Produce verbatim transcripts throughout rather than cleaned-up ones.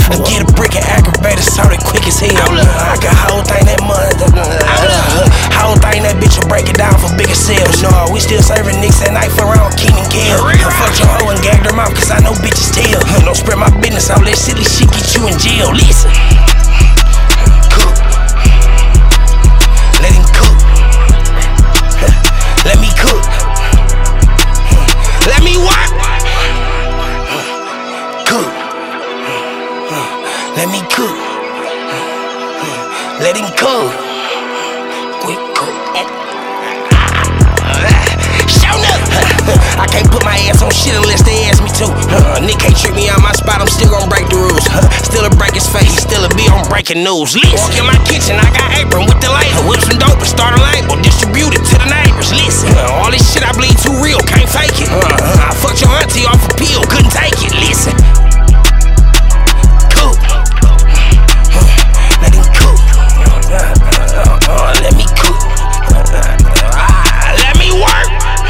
I get a brick and aggravator, saw it quick as hell. I can whole thing that mother. Whole thing that bitch will break it down for bigger sales. No, we still serving niggas at night for around Keenan Kill. I fucked your hoe and gagged her mouth cause I know bitches tell. Don't spread my business, all that silly shit get you in jail. Listen. Cook. Let him cook. Let me cook. Let me what? Cook. Let me cook. Let him cook. Quick cook. Show up. I can't put my ass on shit unless they ask me to. Uh, Nick can't trick me out my spot, I'm still gon' break the rules. Uh, still a break his face, still a be on breaking news. Listen. Walk in my kitchen, I got apron with the label. Whip some dope and start a label, distribute it to the neighbors. Listen, uh, all this shit I bleed too real, can't fake it. Uh, uh, I fucked your auntie off a pill, couldn't take it. Listen. Cook. Uh, let him cook. Uh, uh, uh, let me cook. Uh, uh, let me work.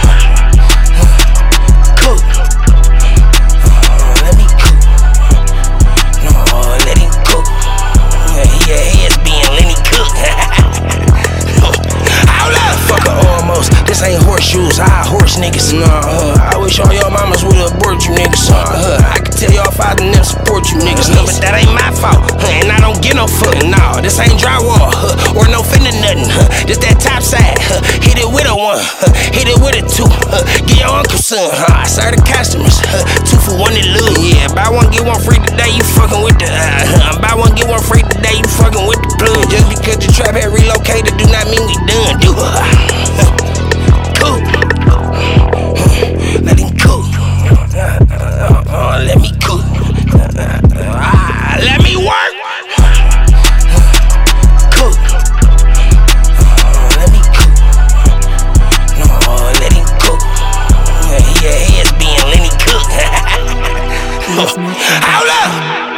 This ain't horseshoes, I horse niggas. Nah, uh, I wish all your mamas would abort you niggas. Uh, I can tell y'all fathers never support you niggas. No, but that ain't my fault, uh, and I don't get no fuck. Nah, this ain't drywall, uh, or no fender nothing. Uh, this that top side, uh, hit it with a one, uh, hit it with a two. Uh, get your uncle some, uh, I serve the customers. Uh, two for one to lose. Yeah, buy one get one free today, you fucking with the. Uh, buy one get one free today, you fucking with the plug. Just because the trap had relocated, do not mean we done. Do. Uh, Cook. Let him cook. Uh, uh, uh, let me cook. Uh, uh, let me work. Cook. Uh, let me cook. No, let him cook. Yeah, his being let him cook. Hold up.